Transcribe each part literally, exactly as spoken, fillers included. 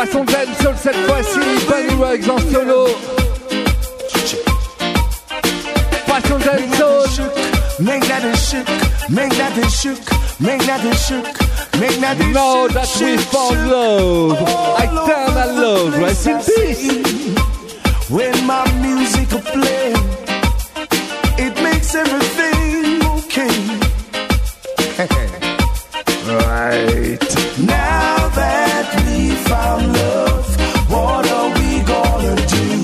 Poisson Dancehall cette fois-ci, Bunny Ruggs en solo. Poisson Dancehall. Make that it shook, make that it shook, make that it shook, make that it Now that we found love, eternal love, rest in peace. When my music will play, it makes everything okay. Right. Now that we found love, what are we gonna do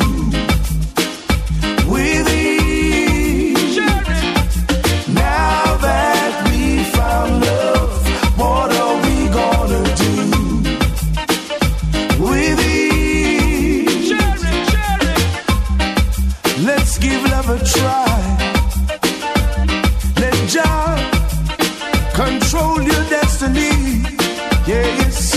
with it? Now that we found love, what are we gonna do with it? Let's give love a try. Let Jah control your destiny. Yes.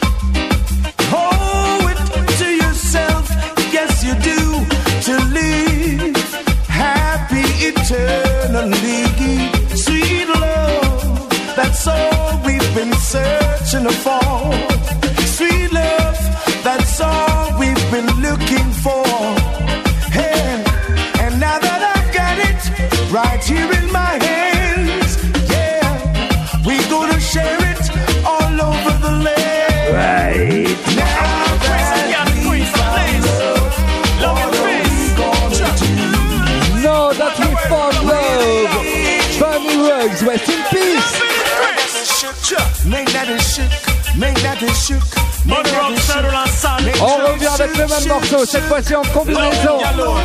Owe it to yourself, yes you do, to live happy eternally. Sweet love, that's all we've been searching for. Sweet love, that's all we've been looking for. Hey, and now that I've got it right here in my hands, yeah, we're gonna share it all over the land. Right. Now that we found love, what are we gonna do? Now that we found love, Bunny Ruggs, rest in peace. Make that it shook, make that it shook. On revient avec le même morceau, cette fois-ci en combinaison.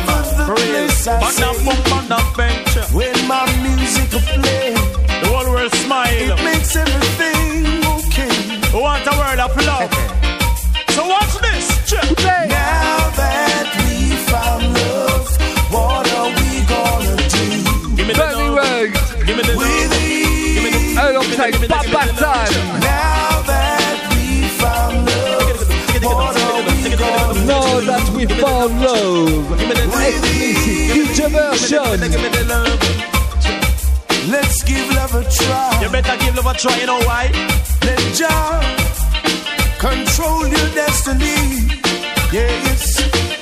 When my music will play, the whole world smile. It makes everything okay. We want a world of love. So watch this. Now that we found love, what are we gonna do? Give me the Bunny Ruggs. Give me the with it. Alongside Papa San. Now that we found love, what are we gonna do? Now that we found love, explicit D J version. Let's give love a try. You better give love a try, you know why? Let Jah control your destiny. Yes.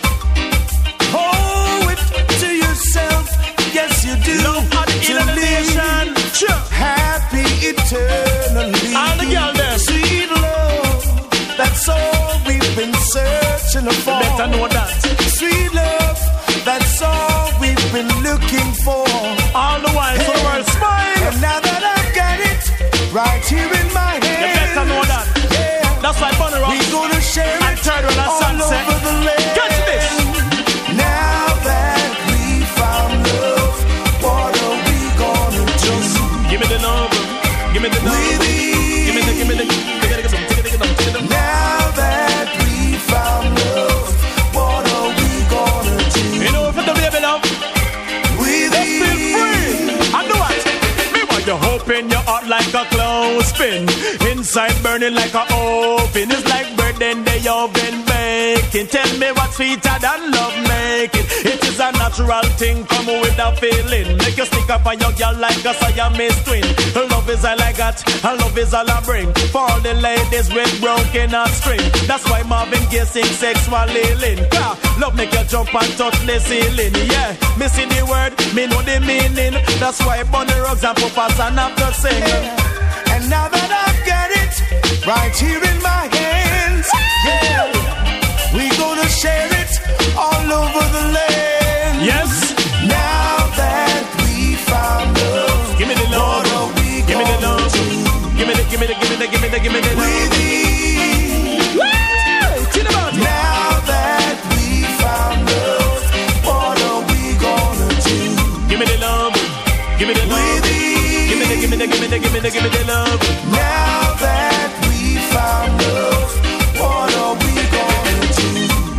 Owe it to yourself. Yes, you do. Love and innovation. Happy eternally. All the girls there. Sweet love. That's all we've been searching for. You better know that. Sweet love. That's all we've been looking for. All the while, so the world smile. And now that I've got it right here in my hand, You better know that. yeah, That's why Bunny Ruggs we're gonna share and it Third World and all Sunset. over the land. Catch this. Now that we found love, what are we gonna do? Give me the love. Give me the love. With it. Give me the, give me the, give me the, give me the, give me the, give me the. Now that we found love, what are we gonna do? You know, for the baby love, With just feel free. it. And do what? Me want you open your heart like a clothespin. Inside burning like a oven. It's like bread in the oven baking. Tell me what's sweeter than love making. It is a natural thing, come with a feeling. Make you stick up on your girl like a Siamese twin. Love is all I got, and love is all I bring. For all the ladies with broken heart string. That's why Marvin Gaye sing sexual healing. Car love make you jump and touch the ceiling. Yeah, me see the word, me know the meaning. That's why Bunny Ruggs and Papa San have to sing. And now that I've got it right here in my hands, yeah, we gonna share it all over the land. Yes. Now that we found love, Give me the love. what are we Give me the gonna love. do? Give me the, give me the, give me the, give me the, give me the love. With it. Woo! Chill about it. Now that we found love, what are we gonna do? Give me the love. Give me the love. With it. Give me the, give me the, give me the, give me the, give me the love. Now that we found love, what are we gonna do?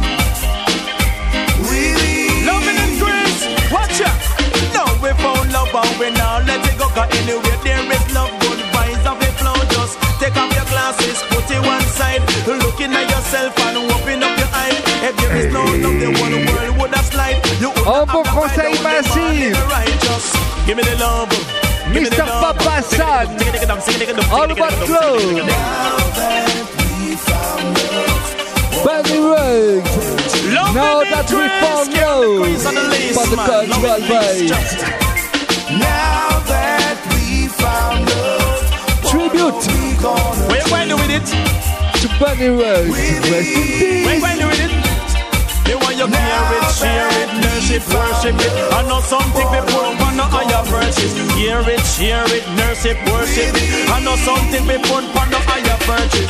With it. Loving and grace. Watch out. Now we found love and we now let it go. Cause anywhere there is love, good vibes of it flow. Just take off your glasses, put it one side. Looking at yourself and open up your eyes. If there is no love, the whole world would have slide. You would Un have beau to conseil find out the man in massif. the righteous. Give me the love. Give me the Mister love. Papa San. All about love. Now that we found love, Bunny Ruggs. Now that we found love for the cultural vibes. Now that we found love. Tribute. We're going to with it. To Bunny Ruggs. Rest in peace. We're going to with it. They want you hear it, share it, nurse it, worship it. I know something before one of higher verses. Hear it, share it, nurse it, worship it. I know something before one of higher verses.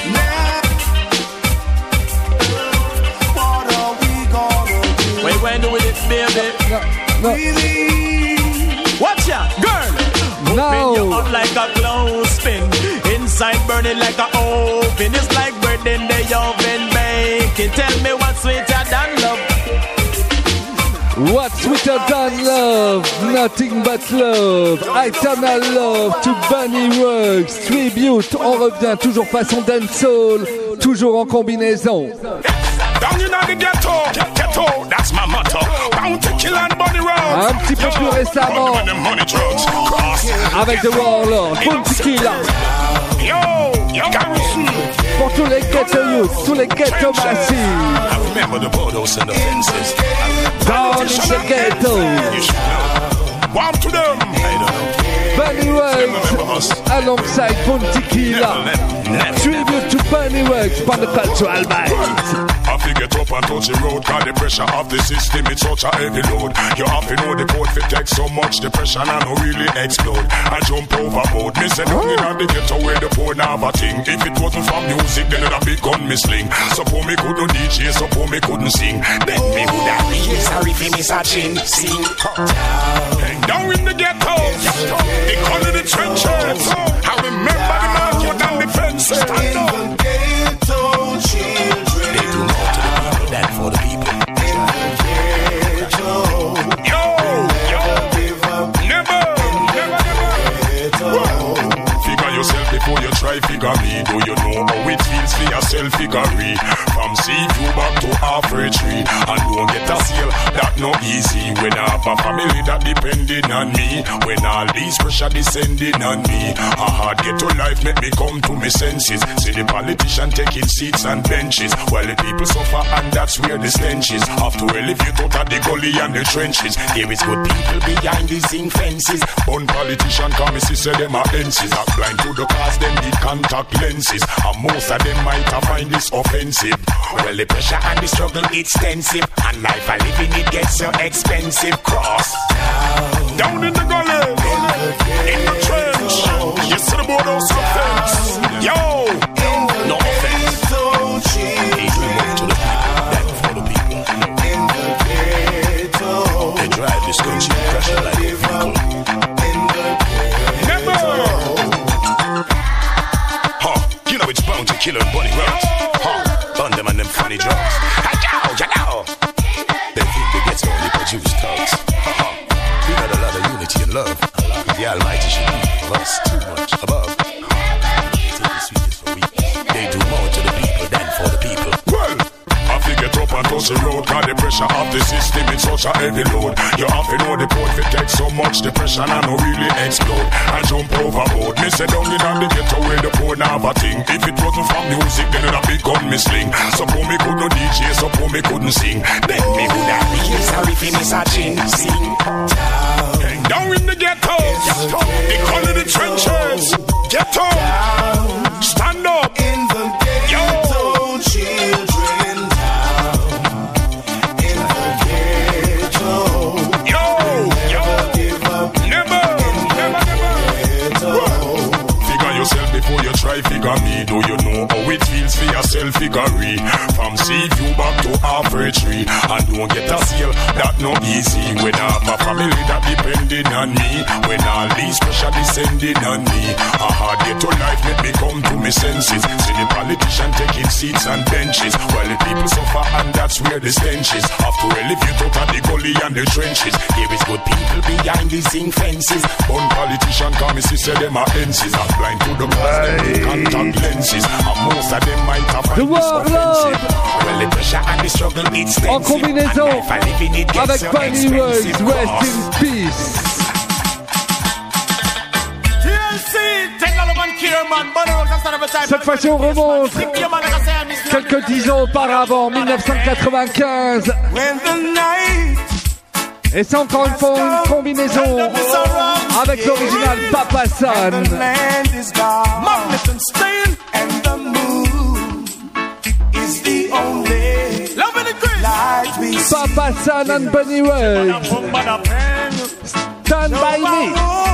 What are we gonna do? We're going to with it, baby. No, no. Watch ya, girl. No. Open your up like a clothespin. Inside burning like a oven. It's like bread in the oven baking. Tell me what's sweeter than love. What's sweeter than love? Nothing but love. Eternal love to Bunny Ruggs. Tribute. On revient toujours façon dancehall. Toujours en combinaison. Down in the ghetto, ghetto, that's my motto. Bound to kill and Bunny Ruggs. Un petit peu plus récemment, avec The Warlord, Bounty Killer. Yo, yo, Garrison. Pour tous les ghetto youth, tous les ghetto massifs. I remember the borders and the fences. Down in the ghetto. Warm to them. Bunny Ruggs alongside Bounty Killer. Tribute to Bunny Ruggs for the cultural vibes. I figure get up and touch the road, cause the pressure of the system it's such a heavy load. You have to know the code fit take so much depression and no really explode. I jump overboard, me say down in the ghetto where the poor now have a thing. If it wasn't for music, then it'd be gun me sling. Suppose me couldn't D J, suppose me couldn't sing. Then me would have been sorry for me searching, sing. Down in the ghetto, they call it the trenches. I remember the man who done the fences. Stand up. They do more to the people than for the people. Yo, yo, never, never, never. Figure yourself before you try figure me. Do you know how it feels for yourself figure? From sea view back to halfway tree. And don't get a seal, that no easy. When I have a family that depending on me. When all these pressure descending on me. A hard ghetto life make me come to me senses. See the politician taking seats and benches. While the people suffer and that's where the stench is. Have to elevate out of the gully and the trenches. There is good people behind these zinc fences. One politician come and say them are ences. Not blind to the cause them need contact lenses. And most of them might have find this offensive. Well, the pressure and the struggle extensive. And life I live in it gets so expensive. Cross down, down in the gully, in the trench. You see the boardhouse offense. Yo, no offense. They do more to the people than for the people. They drive this country pressure like a vehicle. Never. Huh, you know it's bound to kill a Bunny Ruggs. Huh, on them and them funny drugs. Hey, yo, yo. They think they get so only produce thugs. Uh-huh. We got a lot of unity and love. The Almighty should be for us too much above. They do more to the people than for the people. Well, I figure get up and touch the road, cause the pressure of the system it's such a heavy load. You have to know the code fit take so much depression and no really explode. I jump overboard, me say down in the ghetto where the poor now have a thing. If it wasn't for music, then it'd be gun me sling. Suppose me couldn't D J, suppose me couldn't sing. Then me would have been sorry for me searching, sing. Down in the ghetto, they call it the trenches. Ghetto, stand up in the ghetto, children down in the ghetto. Yo, yo, never, never, never. Figure yourself before you try figure me. Do you know how it feels for yourself figure? From sea view back to halfway tree. And don't get a seal, that no easy. When I have a family that depending on me. When all these pressure descending on me. A hard ghetto life make me come to me senses. See the politician taking seats and benches. While the people suffer and that's where the stench is. Have to elevate out of the gully and the trenches. There is good people behind these zinc fences. One politician come and say them are ences. I'm blind to the cause them with contact lenses. And most of them might have find this offensive. Well, the pressure and the struggle it's expensive. En combinaison avec Bunny Ruggs, rest in peace. T L C, take a look on Kierman, Bunny Ruggs, that's not every time. Cette fois-ci on remonte quelques dix ans auparavant, mille neuf cent quatre-vingt-quinze. Et c'est encore une fois une combinaison avec l'original Papa San. Papa San and Bunny Ruggs. Stand by me.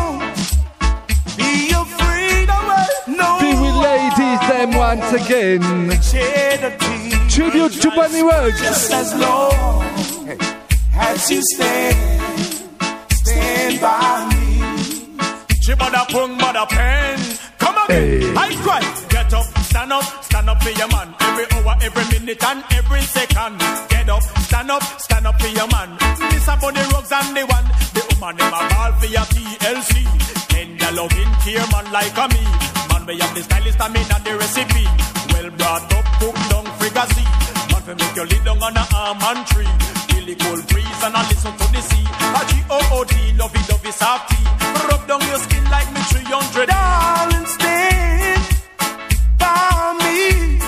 Be with ladies them once again. Tribute to Bunny Ruggs. Just as long as you stand, stand by me. Chibada pung bada pen. Come on, hey. I cry. Get up, stand up, stand up for your man. Every hour, every minute, and every second. Get up, stand up, stand up for your man. This up on the rugs and the one. The woman in my ball for your T L C. Tender loving care man like a me. Man, we have the stylist and me and the recipe. Well brought up, cooked down, fricassee. Man, we make you lay down on a almond tree. Really cold breeze and I listen to the sea. A G O O D, lovey dovey soft tea. Rub down your skin like me three hundred. Darling, stand by me.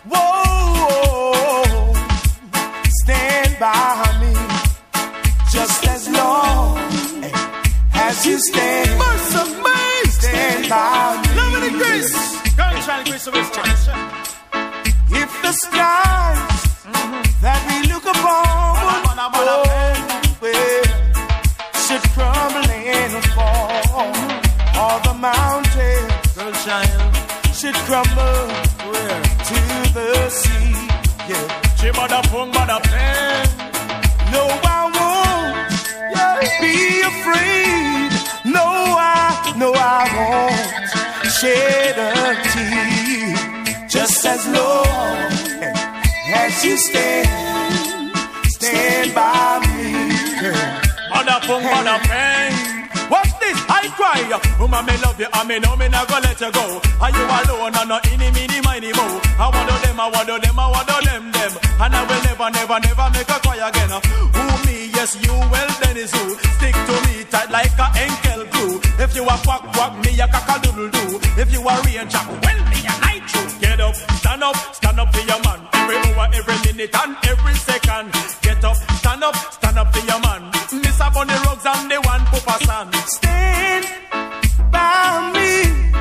Whoa, stand by me. Just as long as you stand. Mercy, me. Stand by me. Love and grace. Girl, trying to grace of his church. If the skies mm-hmm. that we look upon oh, well, should crumble and fall, all the mountains Girl, child. should crumble Where? to the sea. Yeah. Chibada pung bada pen. No, I won't yeah. be afraid. No, I, no, I won't shed a tear. Just as long as you stand, stand by me. Bada pung bada pen. What's this? I cry. Woman, me love you, and me know me not gonna let you go. Are you alone and not any mini miny mo? I want to them, I want to them, I want to them, them. And I will never, never, never make a cry again. Who me? Yes, you. Well, then is you. Stick to me tight like a ankle glue. If you a quack, quack, me a cock-a-doodle do. If you a rain jack, well, me a night you. Get up, stand up, stand up for your man. Every hour, every minute, and every second. Get up, stand up, stand up for your man. Miss up on the rugs and the one Papa San. Stand by me.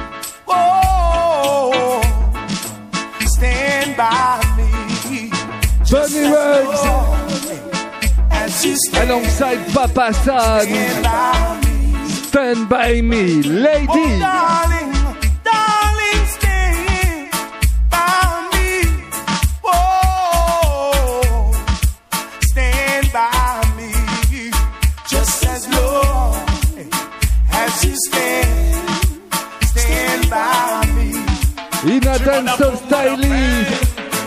Whoa, stand by me. Bunny Ruggs as you stand, alongside Papa San. stand by me. Stand by me, lady. Oh, darling, darling, stand by me. Whoa, stand by me. Just as long as you stand, stand by me. In a dancehall stylist,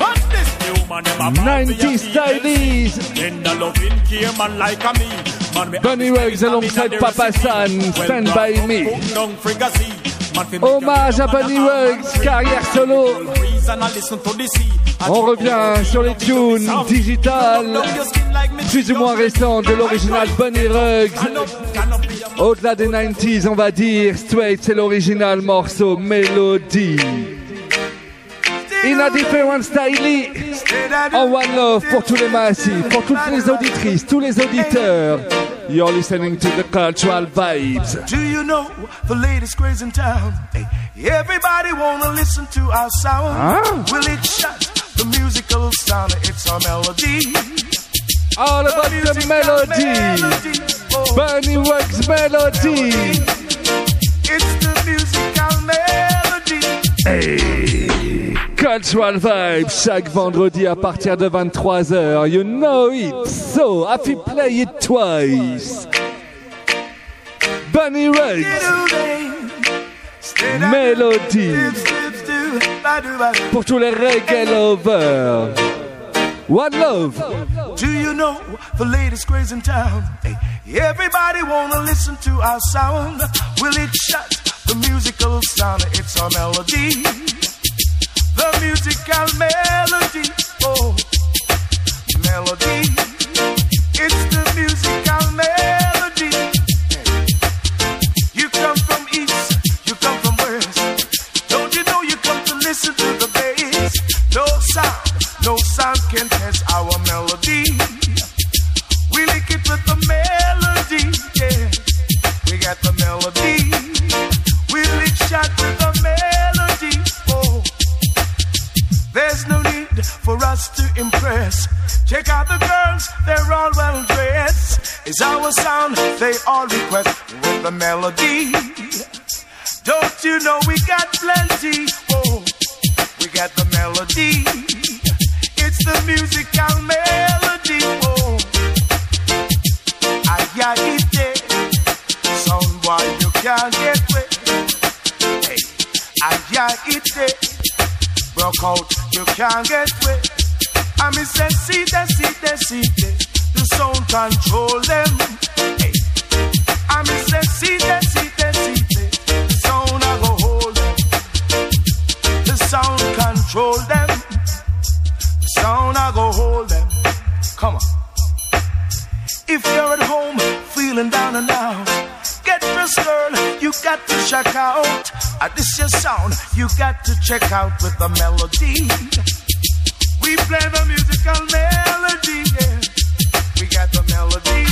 nineties stylist. In the loving care man like a me. Bunny Ruggs alongside Papa San, Stand By Me. Hommage à Bunny Ruggs, carrière solo. On revient sur les tunes digitales, plus ou moins récentes de l'original Bunny Ruggs. Au-delà des nineties, on va dire, straight, c'est l'original morceau Melody. In a different style, en One Love pour tous les massifs, pour toutes les auditrices, tous les auditeurs. You're listening to the cultural vibes. Do you know the latest craze in town? Hey, everybody wanna listen to our sound. Huh? Will it shut the musical sound? It's our melody. All about the, the melody. melody. Oh. Bunny Ruggs melody. It's the musical melody. Hey. Cultural Vibes, chaque vendredi à partir de vingt-trois heures. You know it, so I feel play it twice. Bunny Ruggs, Melody, pour tous les reggae lovers. One Love. Do you know the latest craze in town? Hey, everybody wanna listen to our sound. Will it shut the musical sound? It's our melody. The musical melody, oh, melody. It's the musical melody. You come from east, you come from west. Don't you know you come to listen to the bass? No sound for us to impress. Check out the girls, they're all well dressed. It's our sound, they all request with the melody. Don't you know we got plenty? Oh, we got the melody. It's the musical melody. Oh, I it there. Sound boy, you can't get wet. Hey, I it there. Broke out, you can't get wet. I mean, say, see that, see that, see that. The sound control them. Hey, I mean, say, see that, see that, see that. The sound I go hold them. The sound control them. The sound I go hold them. Come on. If you're at home feeling down and out, get this girl, you got to check out. Uh, this your sound, you got to check out with the melody. We play the musical melody, yeah. We got the melody.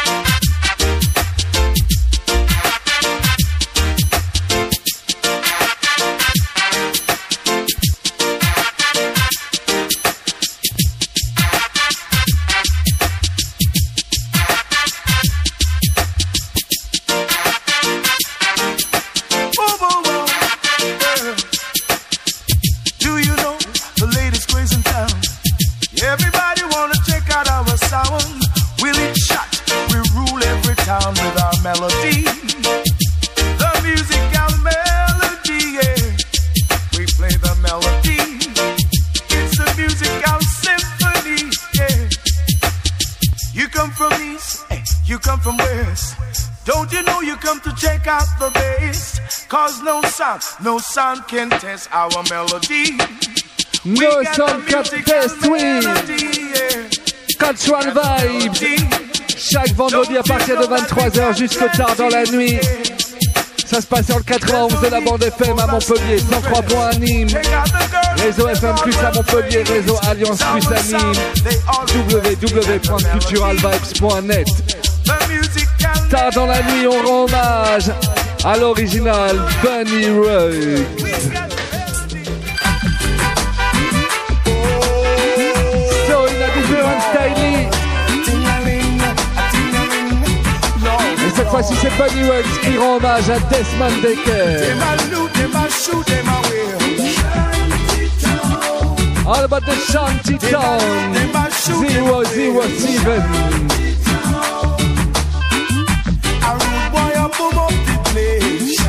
Melody, the musical melody, yeah. We play the melody. It's a musical symphony, yeah. You come from east, hey, you come from west. Don't you know you come to check out the bass? Cause no sound, no sound can test our melody. No sound can test, oui. Cultural Vibes. Chaque vendredi à partir de vingt-trois heures jusqu'au tard dans la nuit. Ça se passe sur le quatre-vingt-onze de la bande F M à Montpellier, cent trois point un à Nîmes, réseau F M plus à Montpellier, réseau Alliance plus à Nîmes, w w w point cultural vibes point net. Tard dans la nuit, on rend hommage à l'original Bunny Ruggs. So in a different style. Cette fois-ci, c'est Bunny Ruggs qui rend hommage à Desmond Dekker. All about the Shanty Town, zero zero seven. A rude boy a boom up the place.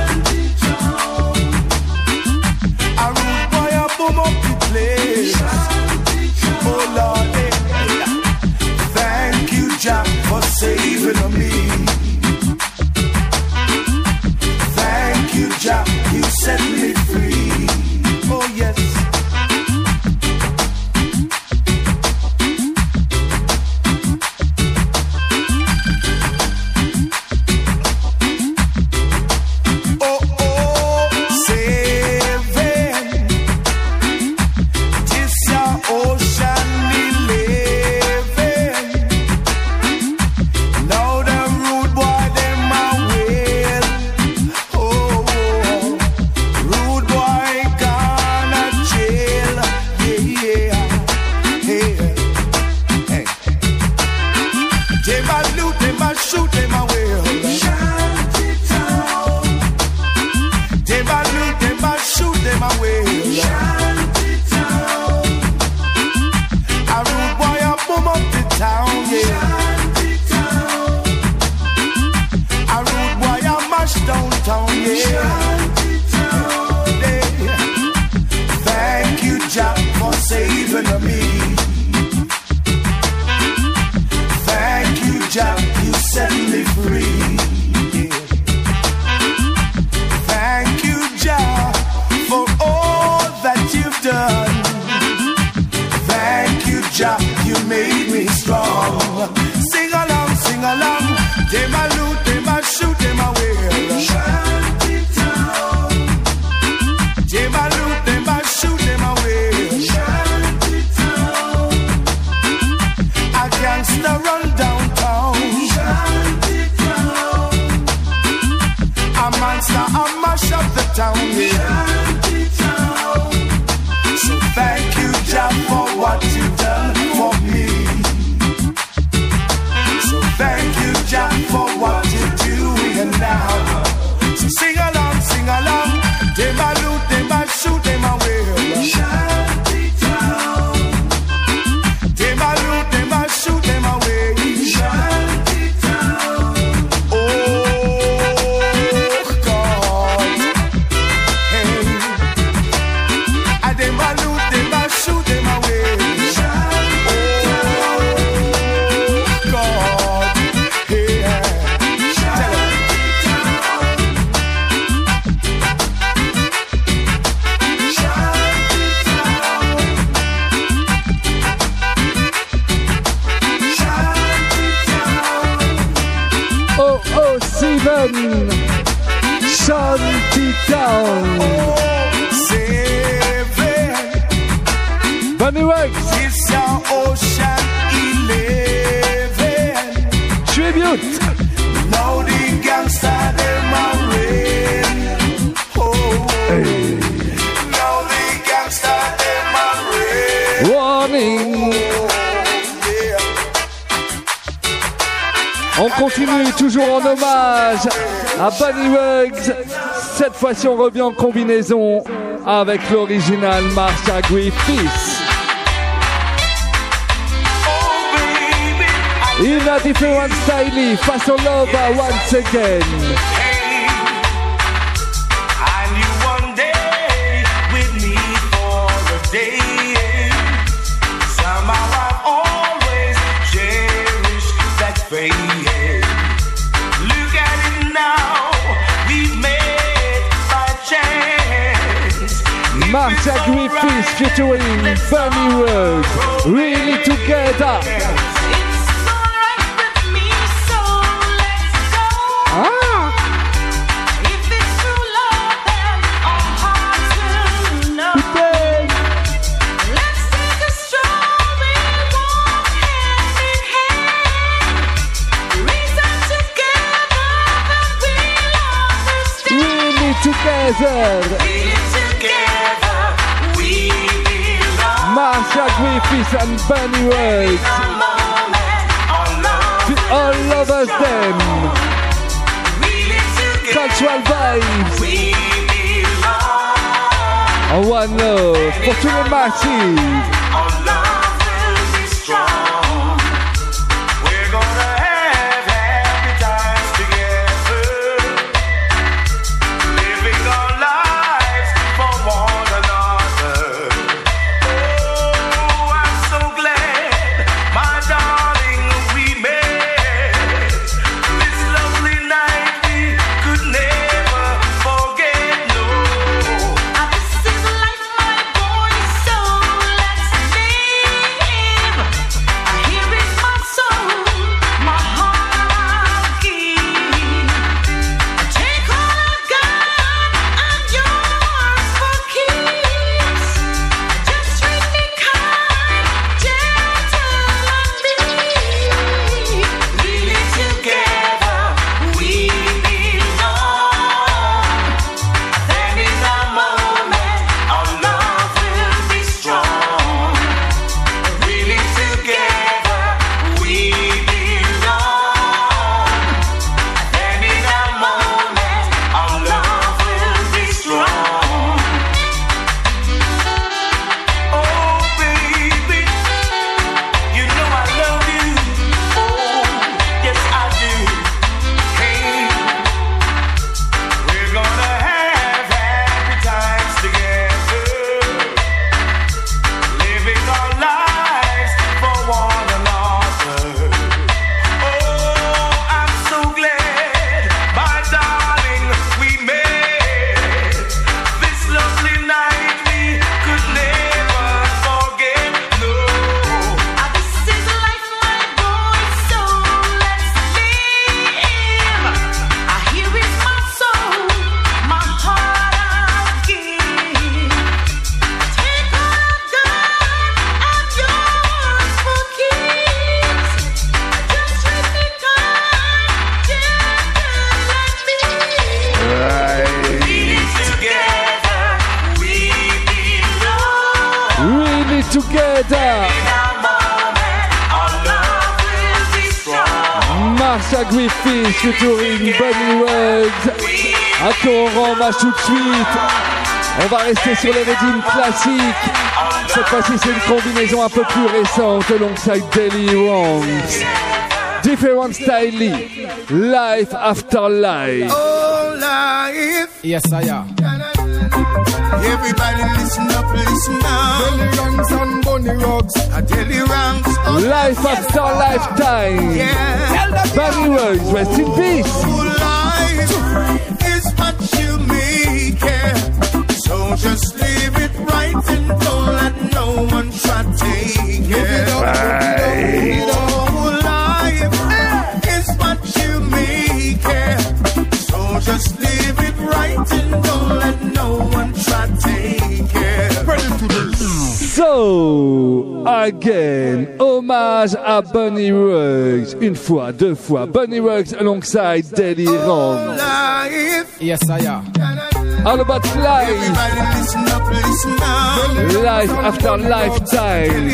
A rude boy a boom up the place. Oh Lord, thank you, Jah, for saving me. Jah, you set me free. Oh yes. Oh oh, seven. This your ocean eleven. Now the rude boy them a wail. Oh. Rude boy gonna jail, yeah, yeah, hey, hey. Them a loot, them a shoot, them a will. Them a loot, them a shoot, them a will. A rude boy a boom up the town, yeah. A rude boy a mash downtown, yeah. Thank you, Jah, for saving me. Thank you, Jah, you set me free. Yeah. Thank you, Jah, for all that you've done. Thank you, Jah, you made me strong. Sing along, sing along. Them a loot, them a shoot, them a will. Them a loot, them a shoot, them a will. A gangster run downtown. A monster, a mash up the town. Yeah. So thank you, Jah, for Rugs. It's your ocean eleven. Tribute. Now the gangsta them are rain. Oh, Hey. now the gangsta them are rain. Warning. On continue toujours en hommage à Bunny Ruggs. Cette fois-ci, on revient en combinaison avec l'original Marcia Griffiths. In a different style, Façon Lover once again. I knew one day with me for a day. Somehow I've always cherished that phrase. Look at it now, we've met by chance. Marcia Griffiths featuring Bunny Ruggs. Really together. Ah! If it's true love, then our hearts will know. Putain. Let's take a stroll, we'll walk hand in hand. Reason together that we'll understand. Really together. Really together, we belong. Marcia Griffiths and Bunny Ruggs. A moment, our love We all love us them. really together, Cultural vibes. we belong. Oh, one love pour tous les massifs. Our love will be strong. We're gonna have happy times together, living our lives for one another. Oh, I'm so glad, my darling, we met this lovely night. We could never forget, no. Ah, this is life, my boy, so let's live. Ah, here is my soul, my heart I'll give. Take all I've got, I'm yours for keeps. Just treat me kind, gentle and meek. Really together, we belong. Then in a moment, our love will be strong. Really together, we belong. Then in a moment, our love will be strong. Oh, baby, you know I love you. Oh, yes, I do. Hey, we're gonna have happy times together, living our lives for one another. Oh, I'm so glad, my darling, we met this lovely night. We could never forget, no. Ah, this is life, my boy, so let's live. Ah, here is my soul, my heart I'll give. Take all I've got, I'm yours for keeps. Just treat me kind, gentle and meek. Really together, we belong. Really together. In a moment, our love will be strong. Marcia Griffiths featuring Bunny Ruggs. À qui on rend hommage tout de suite. On va rester sur les rythmes classiques. Cette fois-ci, c'est une combinaison un peu plus récente alongside Daily Wrongs. Different style. Life after life. Oh, life. Yes, I am. Everybody listen up, listen now. Bunny Ranks and Bunny Ruggs. I tell you, Ranks. Life after lifetime. Yeah. Bunny Ruggs, rest in peace. Oh, life is what you make it. So just live it right and don't let no one try to take it. Right. Oh, life is what you make it. So just live it right and don't let no one try to take it. Ready to this. So, again, hommage à Bunny Ruggs. Une fois, deux fois. Bunny Ruggs alongside Daddy Ron. Yes, I am. All about life. Life after lifetime.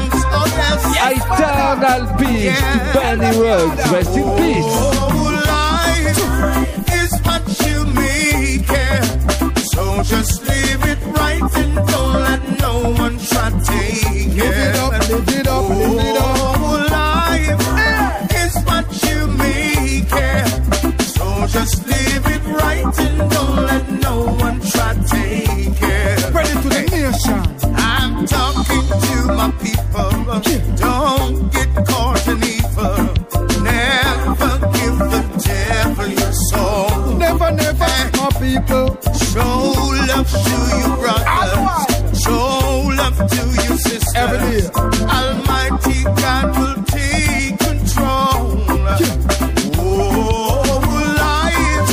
Eternal peace to Bunny Ruggs. Rest in peace. Life is what you make it. So just live it right and don't let no one try to take it. Live it up, live it up, live it up. Oh, life is what you make it. So just live it right and don't let no one try to take it. Ready to the nation. I'm talking to my people. Don't get caught in evil. Never give the devil your soul. Never, never, my people. Show love to your brothers. Show love to your sisters. Every day. Almighty God will take control. Oh, life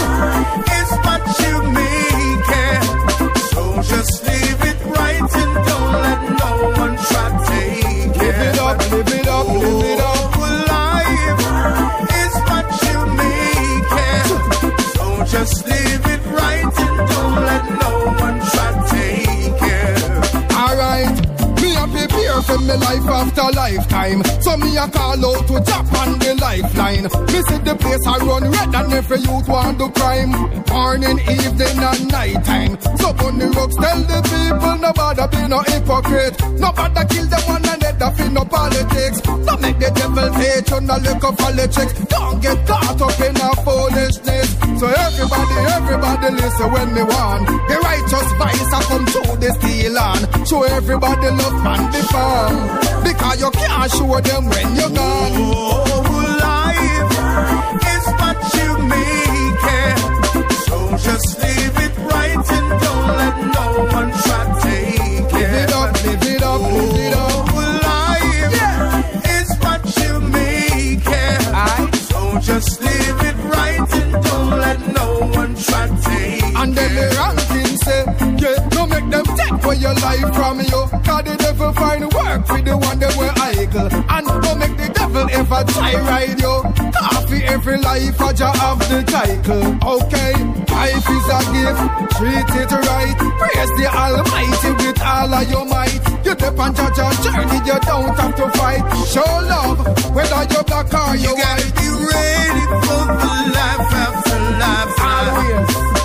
is what you make it. So just live it right and don't let no one try to take it. Live it up, live it up, live it up. Oh, life is what you make it. So just live it right and don't let no one try to take it. Alright, me a prepare for me life after lifetime. So me a call out to Japan the lifeline. Me see the place I run red and every youth want to crime. Morning, evening and night time. So Bunny Ruggs tell the people nobody be no hypocrite. Nobody kill them one another for no politics. Don't make the devil hate you no look up politics. Don't get caught up in a foolishness. So everybody, everybody listen when me want. The righteous vice I come through the steel on. Show everybody love and the fun. Because you can't show them when you're gone. Oh, life is what you make it. So just live it right and don't let no one try to take it. Live it up, live it up, live it up. Oh, life is what you make it. So just live it right and don't let no one try to take it. And then the wrong thing say, yeah, don't make them take for your life from you. Cause the devil find work with the one that were idle. And don't make the devil ever try ride you. Coffee every life I just have the title. Okay, life is a gift, treat it right. Praise the Almighty with all of your might. You depend on your journey, you don't have to fight. Show love, whether you're black or You you're gotta white. be ready for the life after life. Always.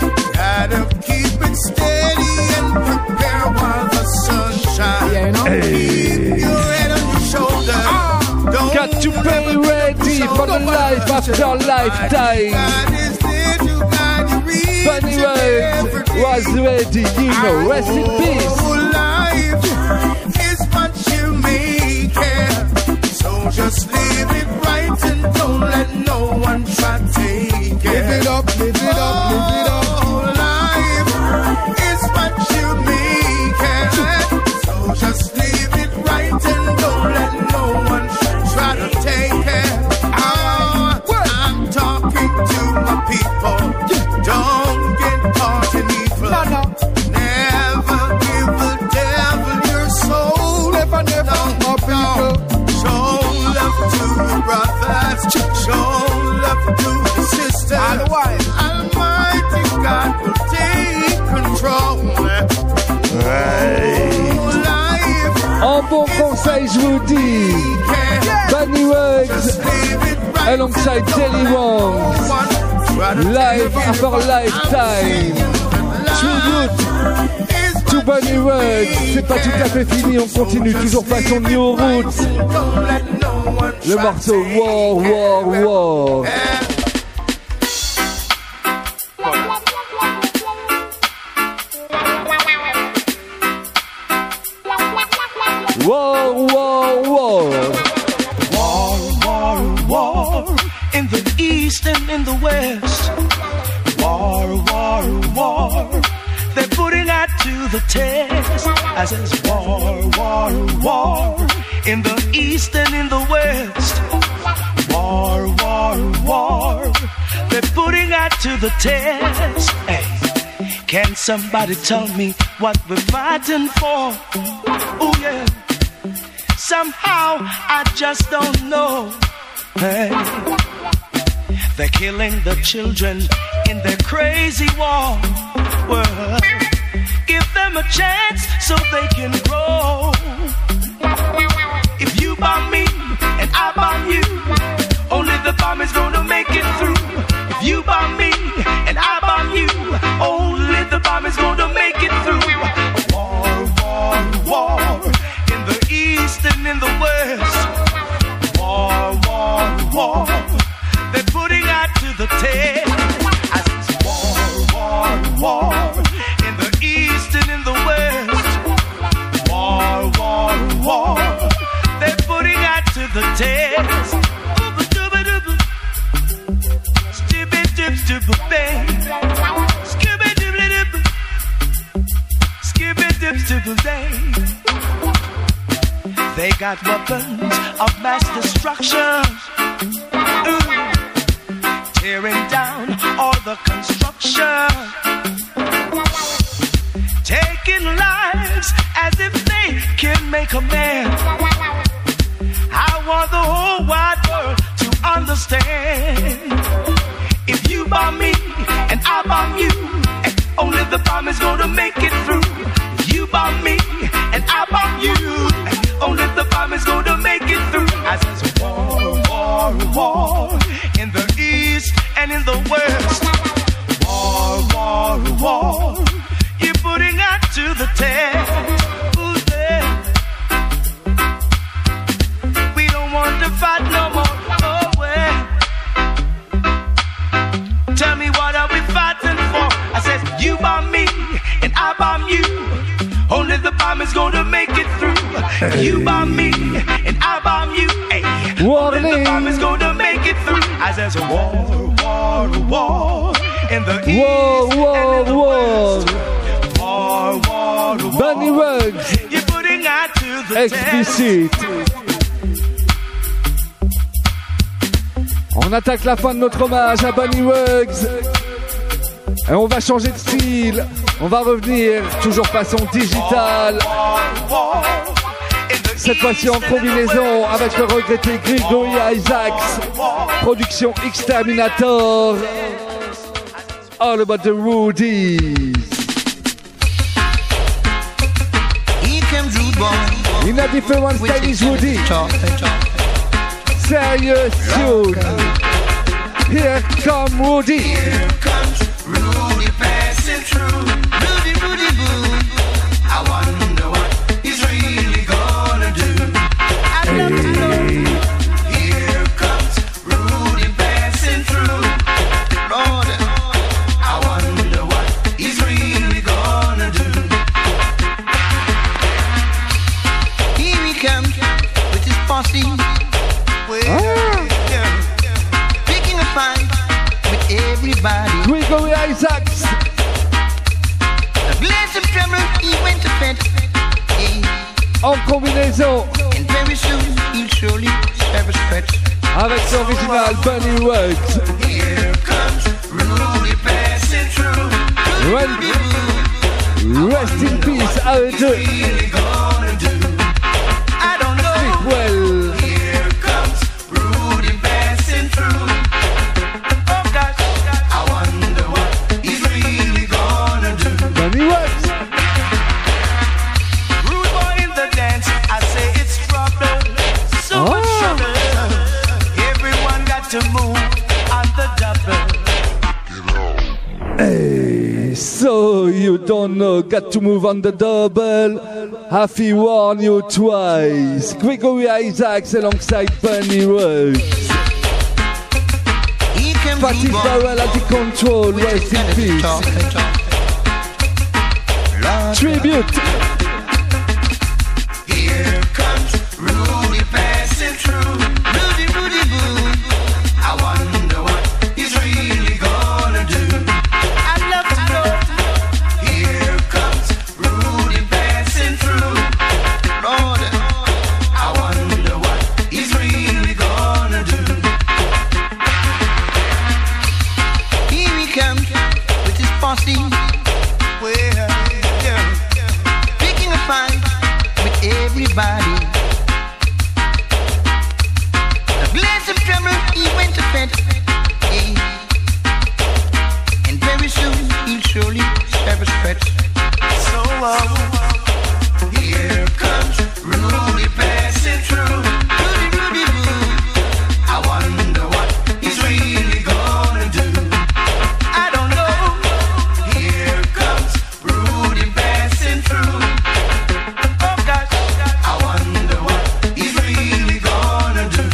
Gotta keep it steady and prepare while the sun shines. Yeah, you know? Keep your head on your shoulder. Don't Got to be ready for the life after lifetime. God is there to guide you. Reach Bunny Ruggs was ready, you know. Rest in peace. Oh, life is what you make it. So just live it right and don't let no one try to take it. Live it up, live it up, live it up. Oh, life is what you make it. So just live it right and don't let no one try to take it. Oh, I'm talking to my people. Don't get caught in evil. No, no. Never give the devil your soul. Never, never, my people. Show love to your brothers. Show love to the sisters. And why? Almighty God will take control. Oh, life En bon conseil, je vous dis, Bunny Ruggs alongside Telly Wong, life after lifetime, tribute to Bunny Ruggs. C'est pas tout à fait fini, on continue toujours façon New Roots. Le morceau War, War, War. War, war, war. War, war, war, in the east and in the west. War, war, war, they're putting that to the test. I says war, war, war, in the east and in the west. War, war, war, they're putting that to the test. Hey. Can somebody tell me what we're fighting for? Oh yeah. Somehow I just don't know. Hey. They're killing the children in their crazy war. Well, give them a chance so they can grow. If you bomb me and I bomb you, only the bomb is gonna make it through. If you bomb me and I bomb you, only the bomb is gonna make it through. War, war, war, in the east and in the west. War, war, war, they're putting out to the test. I said war, war, war, in the east and in the west. War, war, war, they're putting out to the test. They got weapons of mass destruction, ooh, tearing down all the construction, taking lives as if they can make a man. I want the whole wide world to understand. If you bomb me and I bomb you, only the bomb is gonna make it through. If you bomb me and I bomb you, only the bomb is gonna make it through. I says war, war, war, in the east and in the west. War, war, war, you're putting out to the test. Who's there? We don't want to fight no more. Oh, well. Tell me what are we fighting for? I said you bomb me and I bomb you, only the bomb is gonna make it through. Hey. You bomb me and I bomb you, hey. Only the bomb is gonna make it through. I said war, war, war, in the east whoa, whoa, and in the whoa. west. War, war, war, Bunny Rugs, you're putting out to the explicite. test. On attaque la fin de notre hommage à Bunny Rugs. Et on va changer de style. On va revenir, toujours façon digitale. Cette fois-ci en combinaison avec le regretté Gregory Isaacs. Production Exterminator. All about the Rudies. In a different stylish Rudy. Serious tune. Here come Rudy. Here comes Rudy passing through. Rudy, Rudy, boo. I wonder what he's really gonna do. I'd love to know. Here comes Rudy passing through. Lord, I wonder what he's really gonna do. Here he comes with his posse. Everybody. Gregory Isaacs. A glass of trouble, he went to bed. Yeah. En combinaison. And very soon he'll surely serve a stretch. Avec l'original Bunny Rugs. Here comes Rudy passing through. Well, rest in peace à eux deux. Really gonna do? I don't know. Sleep well. Here comes Rudy passing through. Bunny Rugs. Rude boy in the dance, I say it's trouble. So Oh. much trouble. Everyone got to move on the double. Hey, so you don't know, got to move on the double. Happy warn you twice. Gregory Isaacs alongside Bunny Rugs. Fatty Farrell at the control, rest in peace. Tribute. Here comes Rudy passing through. Rudy, Rudy, boo. I wonder what he's really gonna do. I'd love to know. Here comes Rudy passing through. Lord, I wonder what he's really gonna do. Here he comes with his posse. everybody. The glass of trouble, he went to bed. And very soon he'll surely have a stretch. So uh, here comes Rudy passing through. Rudy, Rudy, Rudy. I wonder what he's really gonna do. I don't know. Here comes Rudy passing through. Oh gosh, I wonder what he's really gonna do.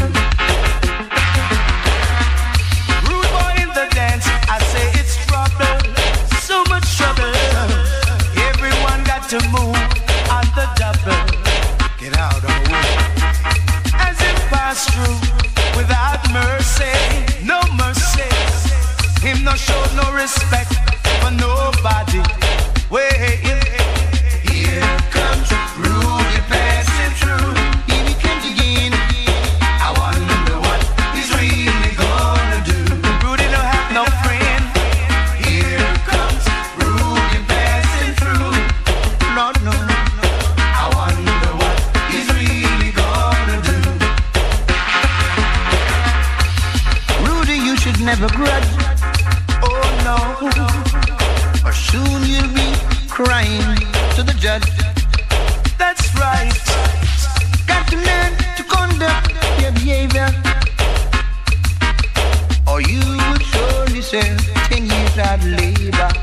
Rude boy in the dance, I say it's trouble, so much trouble. Everyone got to move on the double. Get out of the way. As it passed through without mercy, no mercy. Him no show no respect for nobody. Wait, here comes Rudy passing through. Here he comes again. I wonder what he's really gonna do. Rudy don't have no friend. Here comes Rudy passing through. Lord no, I wonder what he's really gonna do. Rudy, you should never grudge. Oh no, or soon you'll be crying to the judge. That's right. Got to learn to conduct your behavior, or you would surely serve ten years hard labor.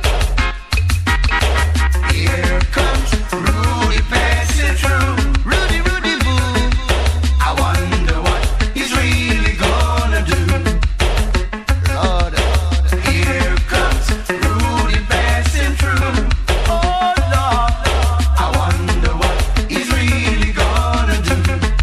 Here comes Rudy passing through. Rudy, Rudy, boo. I wonder what he's really gonna do. Lord, here comes Rudy passing through. Oh Lord, I wonder what he's really gonna do.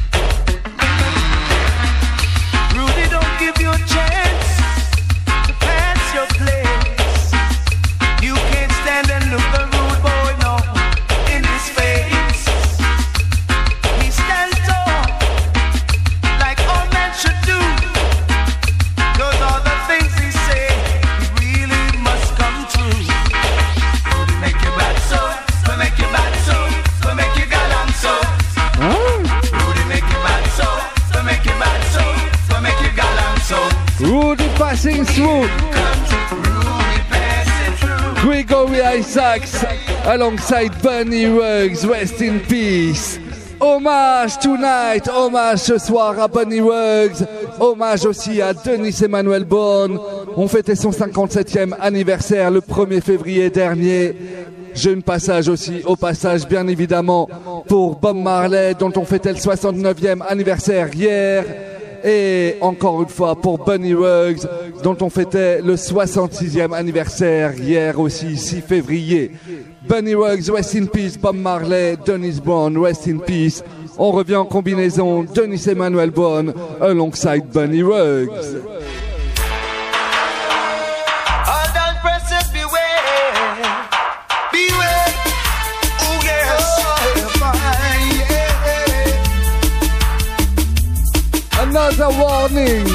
Rudy, don't give you a chance to pass your place. You can't stand and look the rude boy no in his face. He stands tall like all men should do. Those are the things he say he really must come true. Rudy make you bad so, we make you bad so, we make you galant so. Rudy make you bad so, we make you bad so, we make you galant so. Rudy passing through. Comes Rudy passing through. Gregory Isaacs alongside Bunny Ruggs, rest in peace. Hommage tonight, hommage ce soir à Bunny Ruggs, hommage aussi à Dennis Emmanuel Bourne. On fêtait son cinquante-septième anniversaire le premier février dernier. J'ai une passage aussi, au passage bien évidemment, pour Bob Marley dont on fêtait le soixante-neuvième anniversaire hier. Et encore une fois pour Bunny Ruggs dont on fêtait le soixante-sixième anniversaire hier aussi, six février. Bunny Ruggs, rest in peace. Bob Marley, Dennis Brown, rest in peace. On revient en combinaison Dennis Emmanuel Brown alongside Bunny Ruggs. All down pressers beware, beware. Oh yes, Another warning.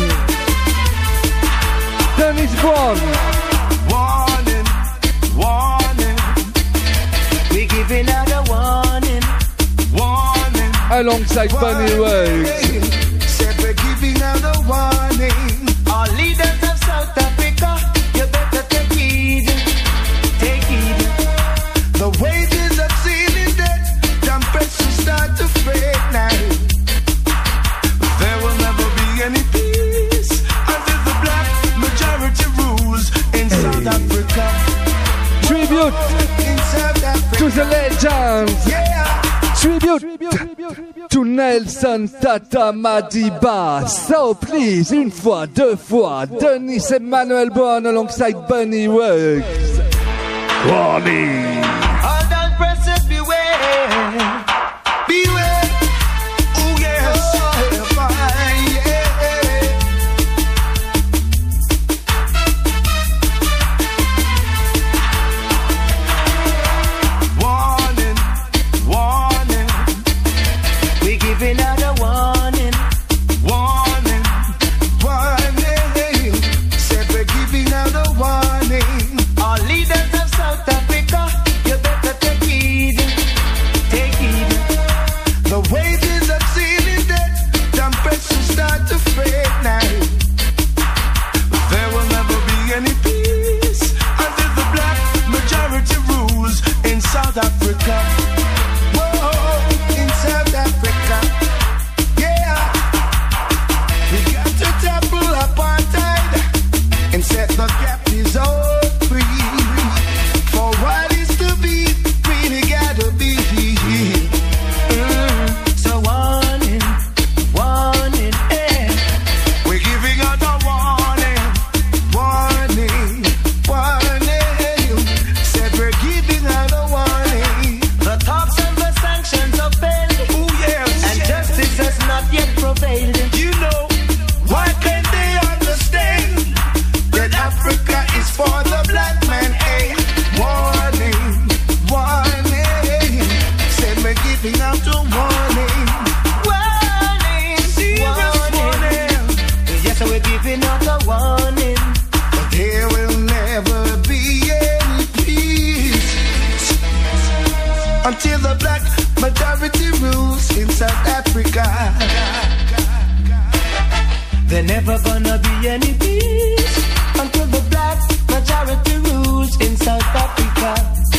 Dennis Brown. Warning, warning. We give another warning, warning. Alongside Bunny Ruggs. Said we're giving out a warning. All leaders of South Africa, you better take heed, take heed. The wages of sin is dead. Damn pressures start to fade now. There will never be any peace until the black majority rules in South Africa. Tribute In South Africa. to the legends. Yeah. Tribute to Nelson Tata Madiba. So please, une fois, deux fois, Dennis Emmanuel Brown alongside Bunny Ruggs. Warning. All down pressers beware, beware. Oh yes, warning, warning. We give another warning, warning, warning. Said we're giving out a warning. All leaders of South Africa, you giving out a warning. Warning, serious warning. Yes, we're giving out a warning. But there will never be any peace until the black majority rules in South Africa. There's never gonna be any peace until the black majority rules in South Africa.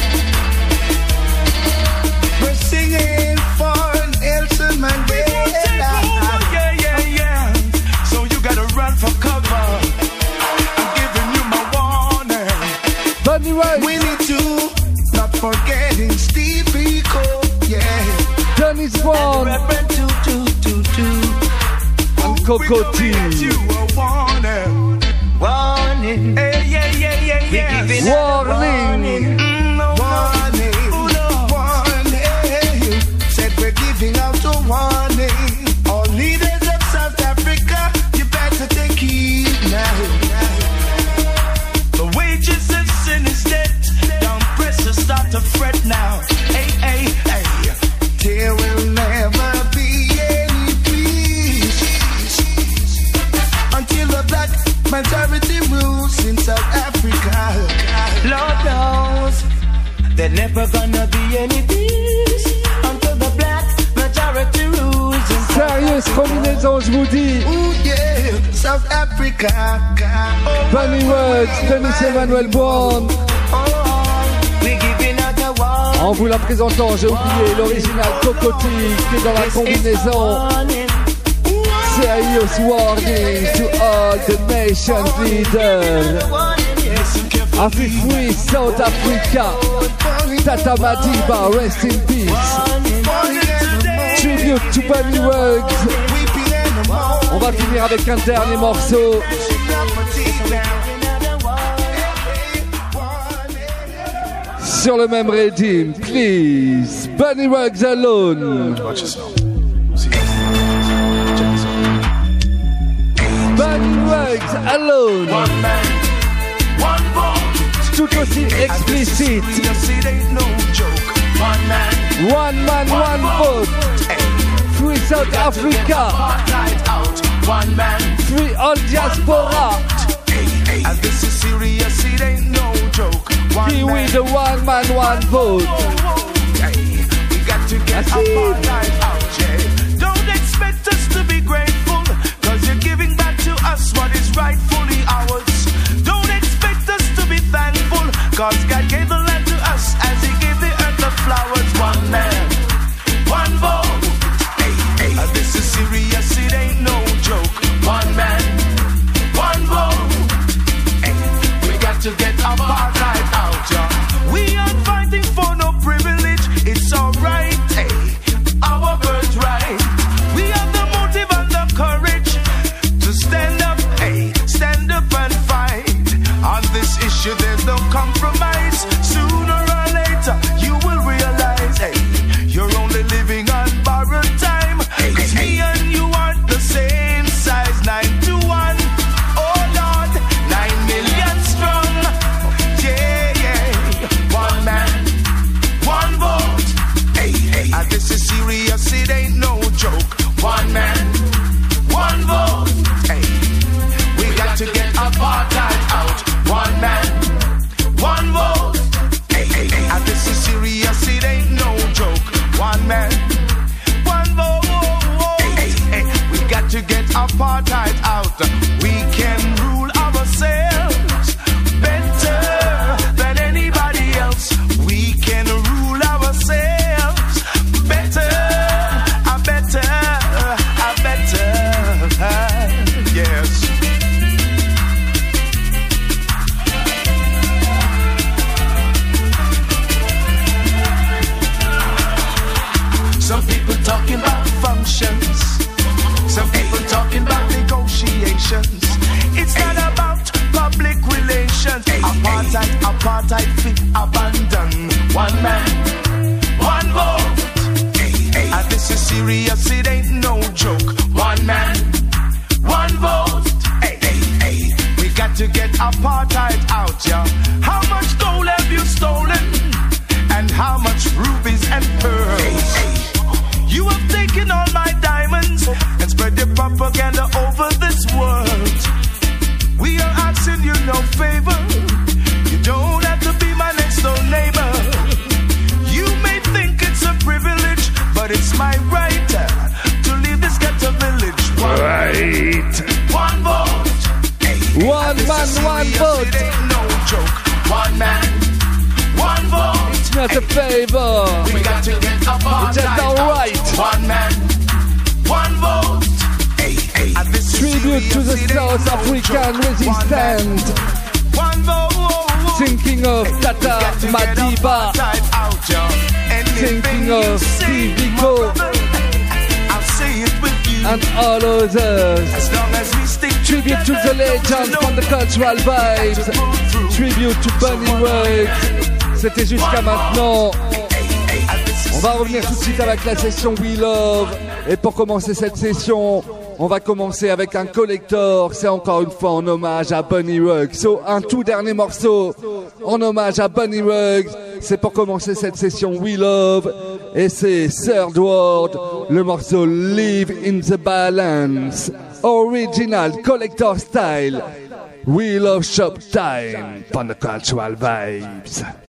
We're singing for Nelson Mandela. Yeah, yeah, yeah. So you gotta run for cover. I'm giving you my warning. Bunny White. We need to not forgetting Steve Biko. Yeah. Dennis Bond. And Reverend two two two two. And Coco T. You a warning. Warning. Hey, yeah, yeah, yeah, yeah. Warning. Mm, no, warning. No. No. Warning. Said we're giving out a warning. All leaders of South Africa, you better take heed now. The wages of sin is dead. Don't press to start to fret now. Hey, hey, hey. There will never be any peace until the black majority rules in South Africa. Lord knows there's never gonna be any peace until the black majority rules in South Sérieuse combinaison, je vous dis. Ooh, yeah, South Africa. Oh, Bunny Words, Denis Emmanuel Bond. oh, we're giving out a warning. En vous la présentant, j'ai oublié l'original Cocotique qui est dans la combinaison. Serious warning to all the nation's leaders. Afri-Free, South Africa. Tata Madiba, rest in peace. Tribute to Bunny Words. On va finir avec un dernier morceau. Sur le même rythme, please. Bunny Words alone. Bunny Words alone. One man, one vote. Tout aussi explicite. It ain't no joke. One man, One man, one vote. Free South Africa. apartheid out. One man, Free all diaspora. and this is serious. It ain't no joke. One Be man, with the one man, one vote. hey, we got to get That's it. apartheid out. Yeah. Don't expect us to be grateful, cause you're giving back to us what is rightfully ours. Don't expect us to be thankful, cause God gave the land to us as He gave the earth the flowers. One man, one vote. Hey, hey. Uh, this is serious, it ain't no joke. One man, one vote. Hey, we got to get apartheid out, y'all. We aren't fighting for no privilege, it's alright. Hey, our birthright. We have the motive and the courage to stand up, hey, stand up and fight. On this issue, there's no compromise. Sooner or later, you will realize, hey, you're only living on borrowed time. Cause me and you aren't the same size, nine to one. Oh Lord, nine million strong. Yeah, yeah. One man, one vote. Hey, hey. And this is serious, it ain't no joke. One man, one vote. Hey, we got to get apartheid out. One man, one vote. Hey, hey, hey. And this is serious, it ain't no joke. One man, one vote. Hey, hey, hey. We got to get apartheid out. We can rule ourselves better than anybody else. We can rule ourselves better, a better, a better. Yes. Some people talking about functions. Some people talking about negotiations. It's not about public relations. Apartheid, apartheid, fit, abandon. One man, one vote. And this is serious, it ain't no joke. One man, one vote. Hey, hey, hey. We got to get apartheid out, yeah. How much gold have you stolen? And how much rubies and pearls? but it's my right to leave this ghetto village. One right. One vote. Hey, one man, one vote. It ain't no joke. One man, one vote. It's not a favor. We got to get up on It's just alright. One man, one vote. Hey, hey. Tribute to the South African resistance. One vote. Thinking of Tata Madiba. Thinking of Steve Biko. And all others. Tribute to the legends from the cultural vibes. Tribute to Bunny Works. C'était jusqu'à maintenant. On va revenir tout de suite avec la session We Love. Et pour commencer cette session, on va commencer avec un collector. C'est encore une fois en hommage à Bunny Ruggs. So, un tout dernier morceau en hommage à Bunny Ruggs. C'est pour commencer cette session We Love. Et c'est Third World, le morceau Live in the Balance. Original collector style. We Love Shop Time. On the cultural vibes.